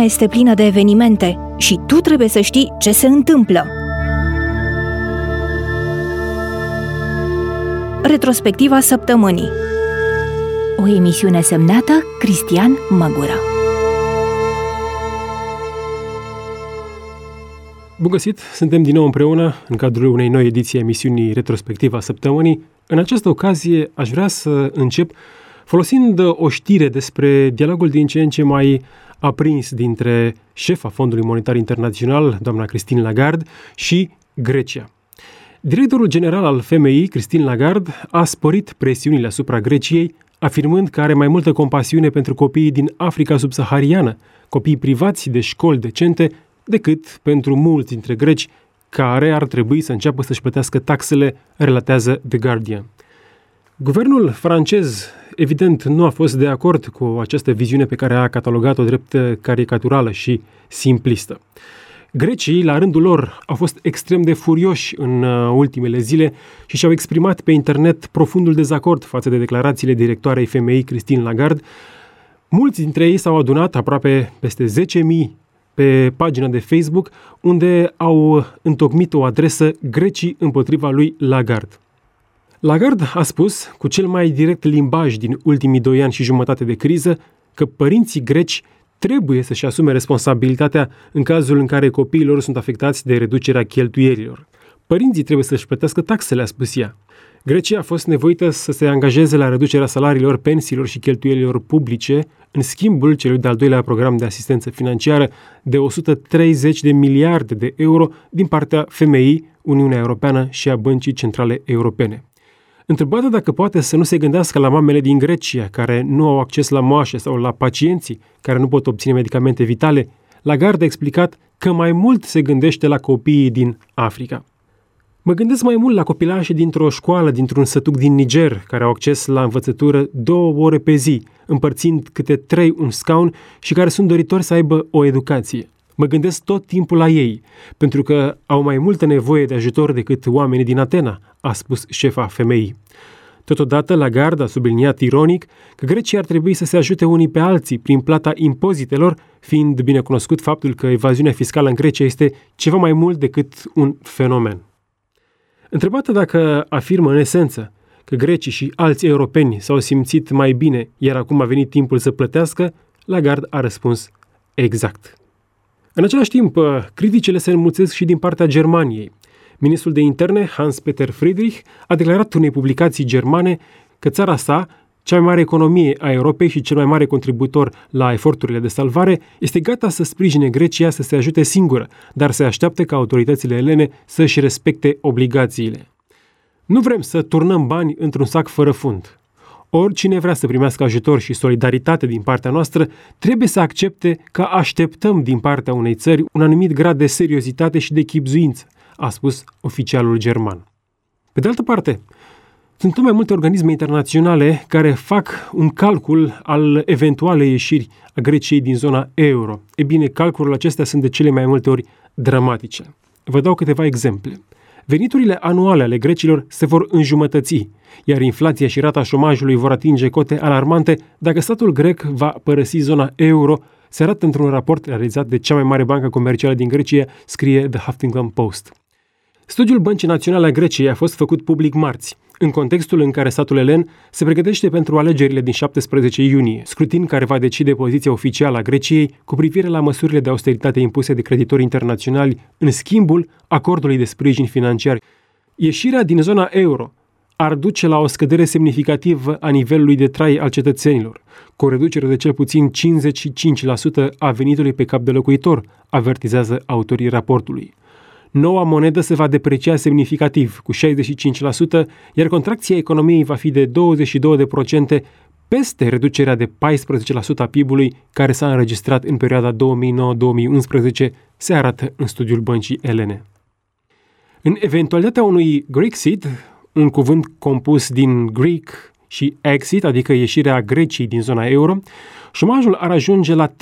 lumea este plină de evenimente și tu trebuie să știi ce se întâmplă. Retrospectiva săptămânii. O emisiune semnată Cristian Măgură. Bun găsit! Suntem din nou împreună în cadrul unei noi ediții a emisiunii Retrospectiva săptămânii. În această ocazie aș vrea să încep folosind o știre despre dialogul din ce în ce mai aprins dintre șefa Fondului Monetar Internațional, doamna Christine Lagarde, și Grecia. Directorul general al FMI, Christine Lagarde, a sporit presiunile asupra Greciei, afirmând că are mai multă compasiune pentru copiii din Africa subsahariană, copii privați de școli decente, decât pentru mulți dintre greci care ar trebui să înceapă să-și plătească taxele, relatează The Guardian. Guvernul francez, evident, nu a fost de acord cu această viziune pe care a catalogat-o drept caricaturală și simplistă. Grecii, la rândul lor, au fost extrem de furioși în ultimele zile și și-au exprimat pe internet profundul dezacord față de declarațiile directoarei FMI, Christine Lagarde. Mulți dintre ei s-au adunat, aproape peste 10.000, pe pagina de Facebook, unde au întocmit o adresă Grecii împotriva lui Lagarde. Lagarde a spus, cu cel mai direct limbaj din ultimii 2 ani și jumătate de criză, că părinții greci trebuie să-și asume responsabilitatea în cazul în care copiii lor sunt afectați de reducerea cheltuielilor. Părinții trebuie să-și plătească taxele, a spus ea. Grecia a fost nevoită să se angajeze la reducerea salariilor, pensiilor și cheltuielilor publice, în schimbul celui de-al doilea program de asistență financiară de 130 de miliarde de euro din partea FMI, Uniunea Europeană și a Băncii Centrale Europene. Întrebată dacă poate să nu se gândească la mamele din Grecia, care nu au acces la moașe, sau la pacienții care nu pot obține medicamente vitale, Lagarde a explicat că mai mult se gândește la copiii din Africa. Mă gândesc mai mult la copilașii dintr-o școală, dintr-un sătuc din Niger, care au acces la învățătură 2 ore pe zi, împărțind câte 3 un scaun și care sunt doritori să aibă o educație. Mă gândesc tot timpul la ei, pentru că au mai multă nevoie de ajutor decât oamenii din Atena, a spus șefa FMI. Totodată, Lagarde a subliniat ironic că Grecia ar trebui să se ajute unii pe alții prin plata impozitelor, fiind bine cunoscut faptul că evaziunea fiscală în Grecia este ceva mai mult decât un fenomen. Întrebată dacă afirmă în esență că grecii și alți europeni s-au simțit mai bine, iar acum a venit timpul să plătească, Lagarde a răspuns exact. În același timp, criticile se înmulțesc și din partea Germaniei. Ministrul de interne, Hans-Peter Friedrich, a declarat unei publicații germane că țara sa, cea mai mare economie a Europei și cel mai mare contribuitor la eforturile de salvare, este gata să sprijine Grecia să se ajute singură, dar se așteaptă ca autoritățile elene să-și respecte obligațiile. Nu vrem să turnăm bani într-un sac fără fund. Oricine vrea să primească ajutor și solidaritate din partea noastră trebuie să accepte că așteptăm din partea unei țări un anumit grad de seriozitate și de chibzuință, a spus oficialul german. Pe de altă parte, sunt tot mai multe organisme internaționale care fac un calcul al eventualei ieșiri a Greciei din zona euro. E bine, calculele acestea sunt de cele mai multe ori dramatice. Vă dau câteva exemple. Veniturile anuale ale grecilor se vor înjumătăți, iar inflația și rata șomajului vor atinge cote alarmante dacă statul grec va părăsi zona euro, se arată într-un raport realizat de cea mai mare bancă comercială din Grecia, scrie The Huffington Post. Studiul Băncii Naționale a Greciei a fost făcut public marți, în contextul în care statul elen se pregătește pentru alegerile din 17 iunie, scrutin care va decide poziția oficială a Greciei cu privire la măsurile de austeritate impuse de creditorii internaționali în schimbul acordului de sprijin financiar. Ieșirea din zona euro ar duce la o scădere semnificativă a nivelului de trai al cetățenilor, cu o reducere de cel puțin 55% a venitului pe cap de locuitor, avertizează autorii raportului. Noua monedă se va deprecia semnificativ, cu 65%, iar contracția economiei va fi de 22%, peste reducerea de 14% a PIB-ului care s-a înregistrat în perioada 2009-2011, se arată în studiul băncii elene. În eventualitatea unui Grexit, un cuvânt compus din Greek și exit, adică ieșirea Greciei din zona euro, șomajul ar ajunge la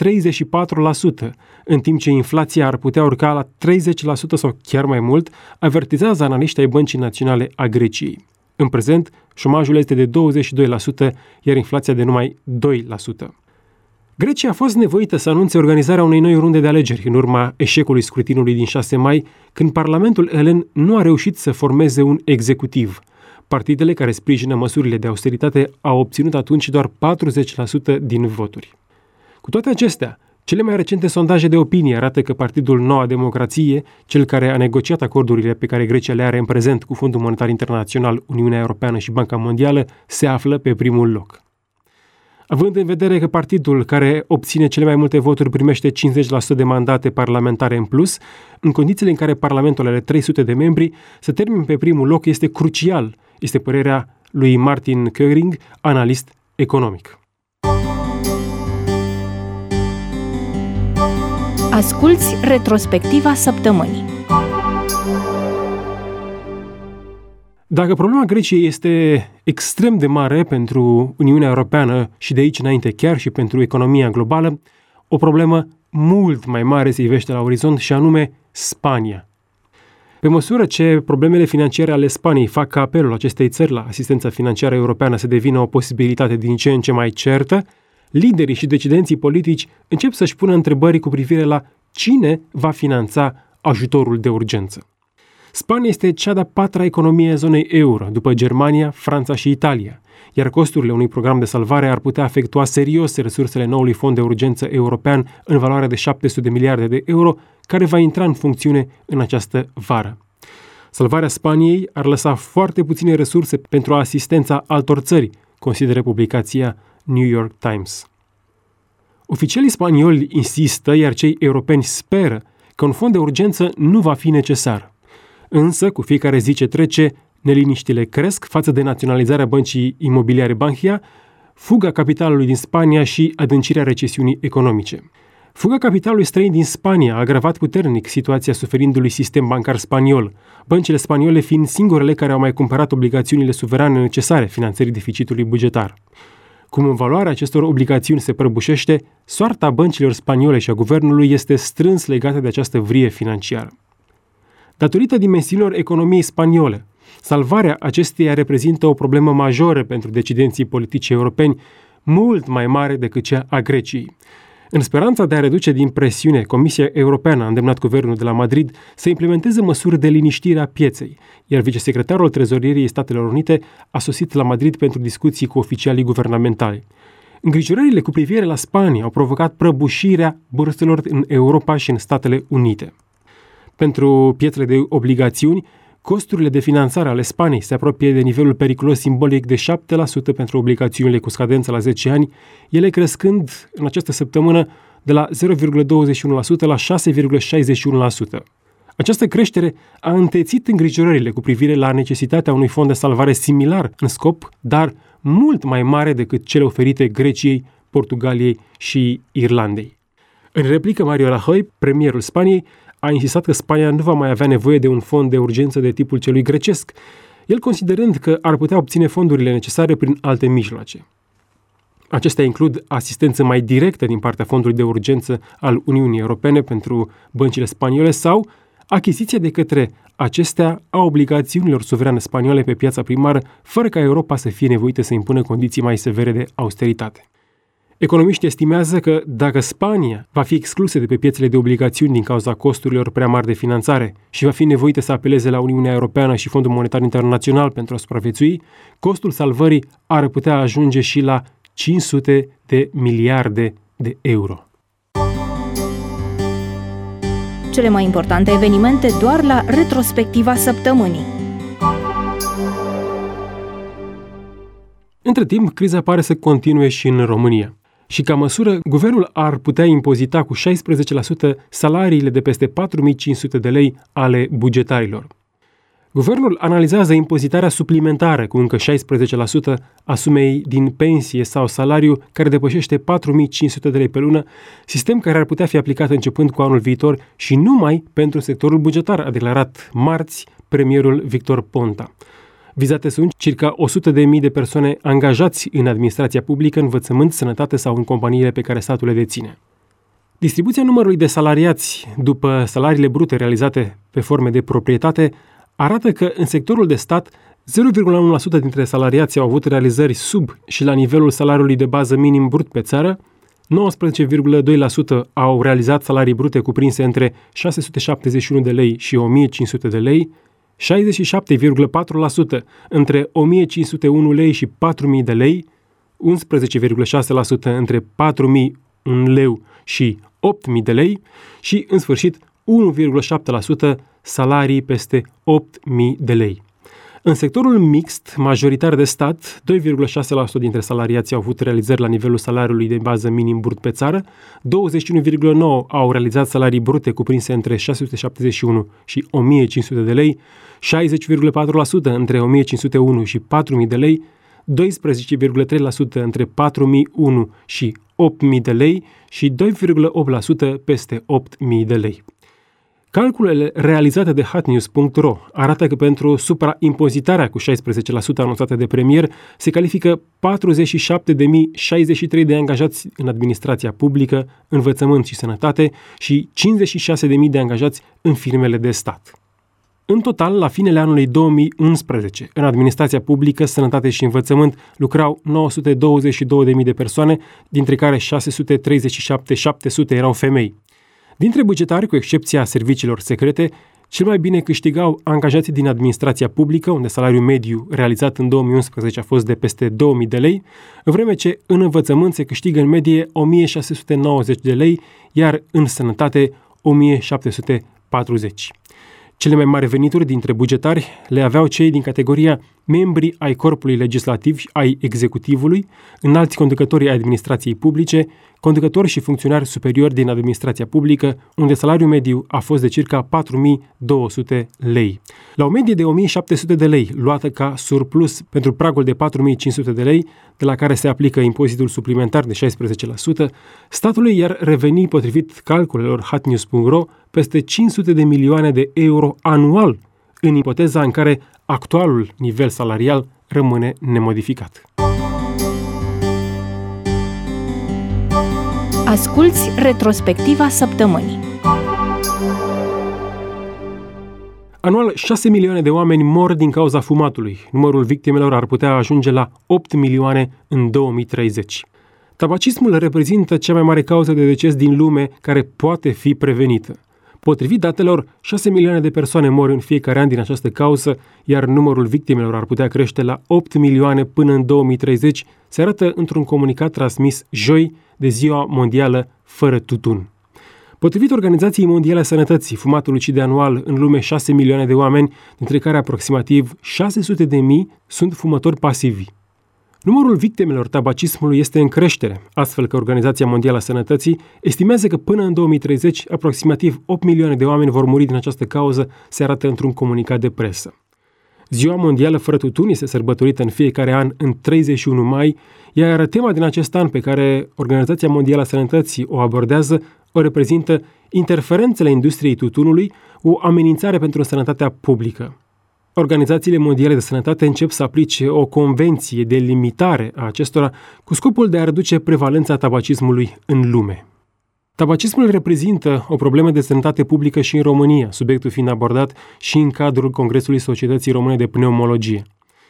34%, în timp ce inflația ar putea urca la 30% sau chiar mai mult, avertizează analiștii ai Băncii Naționale a Greciei. În prezent, șomajul este de 22%, iar inflația de numai 2%. Grecia a fost nevoită să anunțe organizarea unei noi runde de alegeri în urma eșecului scrutinului din 6 mai, când Parlamentul elen nu a reușit să formeze un executiv. Partidele care sprijină măsurile de austeritate au obținut atunci doar 40% din voturi. Cu toate acestea, cele mai recente sondaje de opinie arată că Partidul Noua Democrație, cel care a negociat acordurile pe care Grecia le are în prezent cu Fondul Monetar Internațional, Uniunea Europeană și Banca Mondială, se află pe primul loc. Având în vedere că partidul care obține cele mai multe voturi primește 50% de mandate parlamentare în plus, în condițiile în care Parlamentul are 300 de membri, să termine pe primul loc este crucial, este părerea lui Martin Köring, analist economic. Asculți retrospectiva săptămânii. Dacă problema Greciei este extrem de mare pentru Uniunea Europeană și de aici înainte chiar și pentru economia globală, o problemă mult mai mare se ivește la orizont și anume Spania. Pe măsură ce problemele financiare ale Spaniei fac ca apelul acestei țări la asistența financiară europeană să devină o posibilitate din ce în ce mai certă, liderii și decidenții politici încep să-și pună întrebări cu privire la cine va finanța ajutorul de urgență. Spania este cea de-a patra economie a zonei euro, după Germania, Franța și Italia, iar costurile unui program de salvare ar putea afectua serios resursele noului fond de urgență european în valoare de 700 de miliarde de euro, care va intra în funcțiune în această vară. Salvarea Spaniei ar lăsa foarte puține resurse pentru asistența altor țări, consideră publicația New York Times. Oficialii spanioli insistă, iar cei europeni speră că un fond de urgență nu va fi necesar. Însă, cu fiecare zi ce trece, neliniștile cresc față de naționalizarea băncii imobiliare Bankia, fuga capitalului din Spania și adâncirea recesiunii economice. Fuga capitalului străin din Spania a agravat puternic situația suferindului sistem bancar spaniol, băncile spaniole fiind singurele care au mai cumpărat obligațiunile suverane necesare finanțării deficitului bugetar. Cum în valoarea acestor obligațiuni se prăbușește, soarta băncilor spaniole și a guvernului este strâns legată de această vrie financiară. Datorită dimensiunilor economiei spaniole, salvarea acesteia reprezintă o problemă majoră pentru decidenții politici europeni, mult mai mare decât cea a Greciei. În speranța de a reduce din presiune, Comisia Europeană a îndemnat guvernul de la Madrid să implementeze măsuri de liniștire a pieței, iar vicesecretarul Trezoreriei Statelor Unite a sosit la Madrid pentru discuții cu oficialii guvernamentali. Îngrijorările cu privire la Spania au provocat prăbușirea burselor în Europa și în Statele Unite. Pentru piețele de obligațiuni, costurile de finanțare ale Spaniei se apropie de nivelul periculos simbolic de 7% pentru obligațiunile cu scadență la 10 ani, ele crescând în această săptămână de la 0,21% la 6,61%. Această creștere a întețit îngrijorările cu privire la necesitatea unui fond de salvare similar în scop, dar mult mai mare decât cele oferite Greciei, Portugaliei și Irlandei. În replică, Mario Rajoy, premierul Spaniei, a insistat că Spania nu va mai avea nevoie de un fond de urgență de tipul celui grecesc, el considerând că ar putea obține fondurile necesare prin alte mijloace. Acestea includ asistență mai directă din partea fondului de urgență al Uniunii Europene pentru băncile spaniole sau achiziția de către acestea a obligațiunilor suverane spaniole pe piața primară, fără ca Europa să fie nevoită să impună condiții mai severe de austeritate. Economiștii estimează că dacă Spania va fi exclusă de pe piețele de obligațiuni din cauza costurilor prea mari de finanțare și va fi nevoită să apeleze la Uniunea Europeană și Fondul Monetar Internațional pentru a supraviețui, costul salvării ar putea ajunge și la 500 de miliarde de euro. Cele mai importante evenimente doar la retrospectiva săptămânii. Între timp, criza pare să continue și în România. Și ca măsură, guvernul ar putea impozita cu 16% salariile de peste 4.500 de lei ale bugetarilor. Guvernul analizează impozitarea suplimentară cu încă 16% a sumei din pensie sau salariu care depășește 4.500 de lei pe lună, sistem care ar putea fi aplicat începând cu anul viitor și numai pentru sectorul bugetar, a declarat marți premierul Victor Ponta. Vizate sunt circa 100.000 de persoane angajați în administrația publică, învățământ, sănătate sau în companiile pe care statul le deține. Distribuția numărului de salariați după salariile brute realizate pe forme de proprietate arată că în sectorul de stat 0,1% dintre salariați au avut realizări sub și la nivelul salariului de bază minim brut pe țară, 19,2% au realizat salarii brute cuprinse între 671 de lei și 1500 de lei, 67,4% între 1501 lei și 4000 de lei, 11,6% între 4001 leu și 8000 de lei și, în sfârșit, 1,7% salarii peste 8000 de lei. În sectorul mixt, majoritar de stat, 2,6% dintre salariați au avut realizări la nivelul salariului de bază minim brut pe țară, 21,9% au realizat salarii brute cuprinse între 671 și 1500 de lei, 60,4% între 1501 și 4000 de lei, 12,3% între 4001 și 8000 de lei și 2,8% peste 8000 de lei. Calculele realizate de hotnews.ro arată că pentru supraimpozitarea cu 16% anunțată de premier se califică 47.063 de angajați în administrația publică, învățământ și sănătate și 56.000 de angajați în firmele de stat. În total, la finele anului 2011, în administrația publică, sănătate și învățământ lucrau 922.000 de persoane, dintre care 637.700 erau femei. Dintre bugetari, cu excepția serviciilor secrete, cel mai bine câștigau angajații din administrația publică, unde salariul mediu realizat în 2011 a fost de peste 2000 de lei, în vreme ce în învățământ se câștigă în medie 1690 de lei, iar în sănătate 1740. Cele mai mari venituri dintre bugetari le aveau cei din categoria membri ai corpului legislativ și ai executivului, înalți conducători ai administrației publice, conducători și funcționari superiori din administrația publică, unde salariul mediu a fost de circa 4200 lei. La o medie de 1700 de lei, luată ca surplus pentru pragul de 4500 de lei, de la care se aplică impozitul suplimentar de 16%, statului i-ar reveni, potrivit calculelor hotnews.ro, peste 500 de milioane de euro anual, în ipoteza în care actualul nivel salarial rămâne nemodificat. Asculți retrospectiva săptămânii. Anual, 6 milioane de oameni mor din cauza fumatului. Numărul victimelor ar putea ajunge la 8 milioane în 2030. Tabacismul reprezintă cea mai mare cauză de deces din lume care poate fi prevenită. Potrivit datelor, 6 milioane de persoane mor în fiecare an din această cauză, iar numărul victimelor ar putea crește la 8 milioane până în 2030, se arată într-un comunicat transmis joi de Ziua Mondială fără tutun. Potrivit Organizației Mondiale a Sănătății, fumatul ucide anual în lume 6 milioane de oameni, dintre care aproximativ 600.000 sunt fumători pasivi. Numărul victimelor tabacismului este în creștere, astfel că Organizația Mondială a Sănătății estimează că până în 2030 aproximativ 8 milioane de oameni vor muri din această cauză, se arată într-un comunicat de presă. Ziua Mondială fără tutun este sărbătorită în fiecare an în 31 mai, iar tema din acest an pe care Organizația Mondială a Sănătății o abordează o reprezintă interferențele industriei tutunului, o amenințare pentru sănătatea publică. Organizațiile mondiale de sănătate încep să aplice o convenție de limitare a acestora cu scopul de a reduce prevalența tabacismului în lume. Tabacismul reprezintă o problemă de sănătate publică și în România, subiectul fiind abordat și în cadrul Congresului Societății Române de Pneumologie.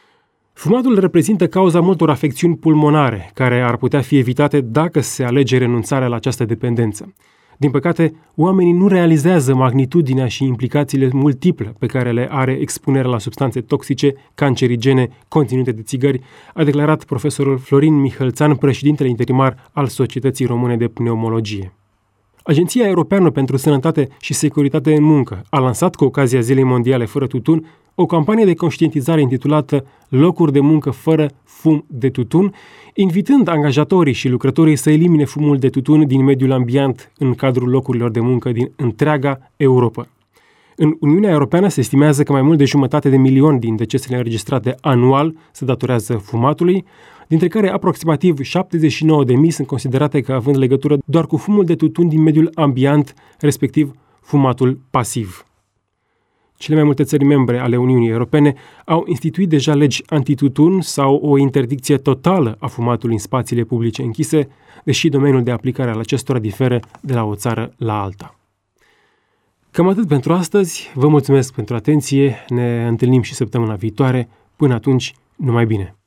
Fumatul reprezintă cauza multor afecțiuni pulmonare, care ar putea fi evitate dacă se alege renunțarea la această dependență. Din păcate, oamenii nu realizează magnitudinea și implicațiile multiple pe care le are expunerea la substanțe toxice, cancerigene, conținute de țigări, a declarat profesorul Florin Mihălțan, președintele interimar al Societății Române de Pneumologie. Agenția Europeană pentru Sănătate și Securitate în Muncă a lansat cu ocazia Zilei Mondiale fără tutun o campanie de conștientizare intitulată Locuri de muncă fără fum de tutun, invitând angajatorii și lucrătorii să elimine fumul de tutun din mediul ambient în cadrul locurilor de muncă din întreaga Europa. În Uniunea Europeană se estimează că mai mult de 1,5 milion din decesele înregistrate anual se datorează fumatului, dintre care aproximativ 79.000 sunt considerate ca având legătură doar cu fumul de tutun din mediul ambient, respectiv fumatul pasiv. Cele mai multe țări membre ale Uniunii Europene au instituit deja legi antitutun sau o interdicție totală a fumatului în spațiile publice închise, deși domeniul de aplicare al acestora diferă de la o țară la alta. Cam atât pentru astăzi, vă mulțumesc pentru atenție, ne întâlnim și săptămâna viitoare, până atunci, numai bine!